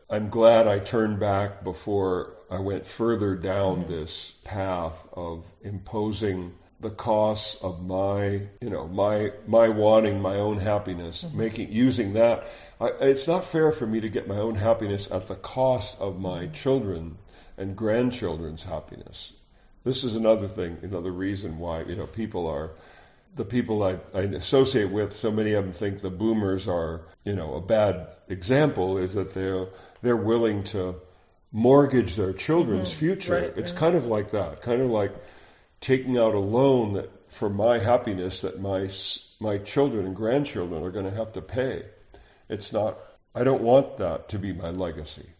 I'm glad I turned back before I went further down this path of imposing the costs of my wanting my own happiness, using that. It's not fair for me to get my own happiness at the cost of my children and grandchildren's happiness. This is another thing, another reason why, the people I associate with, so many of them think the boomers are, a bad example, is that they're willing to mortgage their children's future. Right, It's right. kind of like that, kind of like taking out a loan that for my happiness that my children and grandchildren are going to have to pay. It's not. I don't want that to be my legacy.